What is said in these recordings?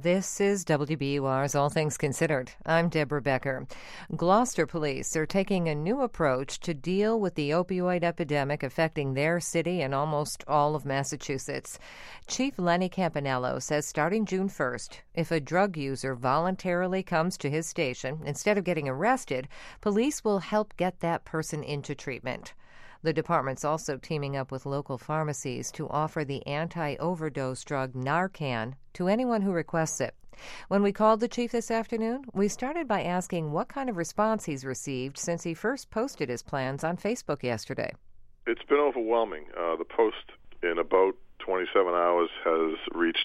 This is WBUR's All Things Considered. I'm Deborah Becker. Gloucester police are taking a new approach to deal with the opioid epidemic affecting their city and almost all of Massachusetts. Chief Lenny Campanello says starting June 1st, if a drug user voluntarily comes to his station, instead of getting arrested, police will help get that person into treatment. The department's also teaming up with local pharmacies to offer the anti-overdose drug Narcan to anyone who requests it. When we called the chief this afternoon, we started by asking what kind of response he's received since he first posted his plans on Facebook yesterday. It's been overwhelming. The post in about 27 hours has reached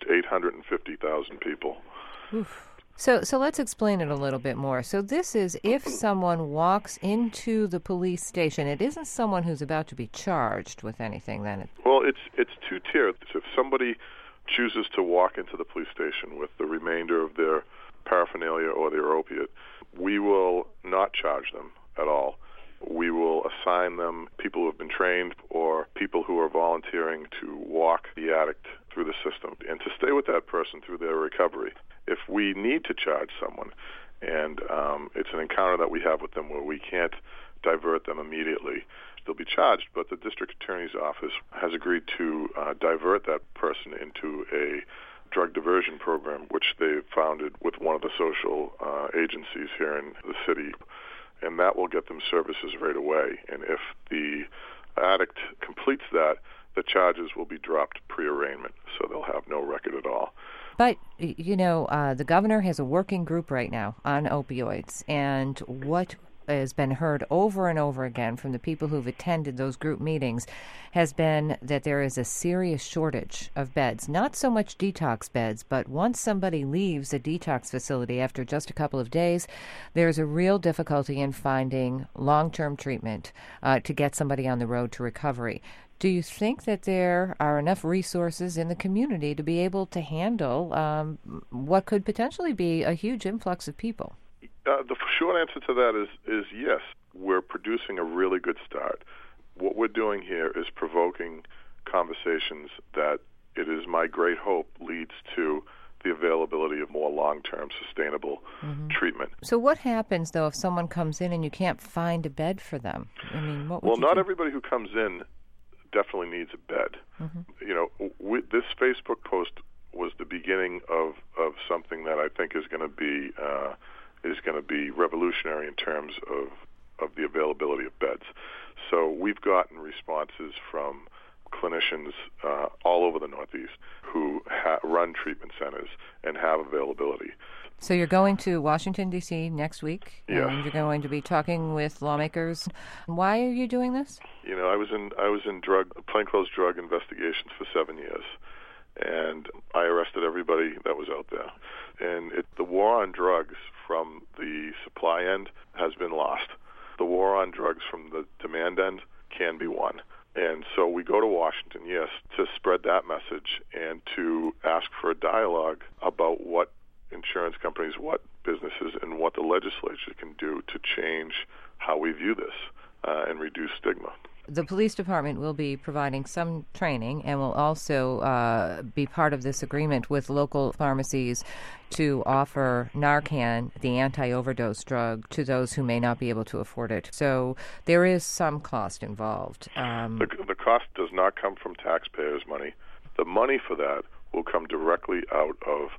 850,000 people. Oof. So let's explain it a little bit more. So this is if someone walks into the police station, it isn't someone who's about to be charged with anything then? Well, it's two-tiered. If somebody chooses to walk into the police station with the remainder of their paraphernalia or their opiate, we will not charge them at all. We will assign them people who have been trained or people who are volunteering to walk the addict through the system and to stay with that person through their recovery. If we need to charge someone, and it's an encounter that we have with them where we can't divert them immediately, they'll be charged, but the district attorney's office has agreed to divert that person into a drug diversion program, which they founded with one of the social agencies here in the city, and that will get them services right away. And if the addict completes that, the charges will be dropped pre-arraignment, so they'll have no record at all. But, the governor has a working group right now on opioids, and what has been heard over and over again from the people who've attended those group meetings has been that there is a serious shortage of beds. Not so much detox beds, but once somebody leaves a detox facility after just a couple of days, there's a real difficulty in finding long-term treatment to get somebody on the road to recovery. Do you think that there are enough resources in the community to be able to handle what could potentially be a huge influx of people? The short answer to that is yes. We're producing a really good start. What we're doing here is provoking conversations that it is my great hope leads to the availability of more long-term sustainable treatment. So what happens, though, if someone comes in and you can't find a bed for them? I mean, what would you not do? Everybody who comes in definitely needs a bed. This Facebook post was the beginning of something that I think is going to be revolutionary in terms of the availability of beds. So we've gotten responses from clinicians all over the Northeast who run treatment centers and have availability. So you're going to Washington, D.C. next week, yes. And you're going to be talking with lawmakers. Why are you doing this? I was in plainclothes drug investigations for 7 years, and I arrested everybody that was out there. And the war on drugs from the supply end has been lost. The war on drugs from the demand end can be won. And so we go to Washington, yes, to spread that message and to ask for a dialogue about what insurance companies, what businesses, and what the legislature can do to change how we view this and reduce stigma. The police department will be providing some training and will also be part of this agreement with local pharmacies to offer Narcan, the anti-overdose drug, to those who may not be able to afford it. So there is some cost involved. The cost does not come from taxpayers' money. The money for that will come directly out of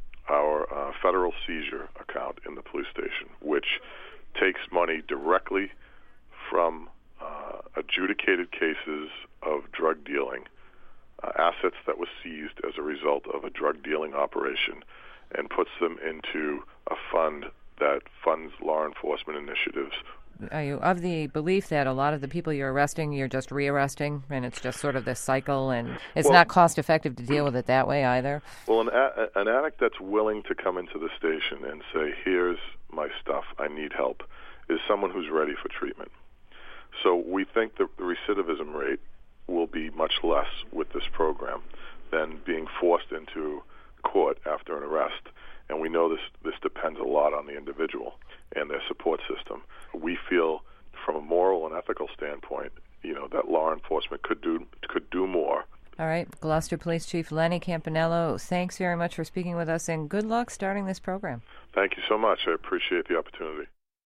our federal seizure account in the police station, which takes money directly from adjudicated cases of drug dealing, assets that were seized as a result of a drug dealing operation, and puts them into a fund that funds law enforcement initiatives. Are you of the belief that a lot of the people you're arresting, you're just rearresting, and it's just sort of this cycle, and it's not cost-effective to deal with it that way either? Well, an addict that's willing to come into the station and say, here's my stuff, I need help, is someone who's ready for treatment. So we think the recidivism rate will be much less with this program than being forced into court after an arrest. And we know this depends a lot on the individual and their support system. We feel, from a moral and ethical standpoint, that law enforcement could do more All right. Gloucester Police Chief Lenny Campanello, thanks very much for speaking with us, and good luck starting this program. Thank you so much. I appreciate the opportunity.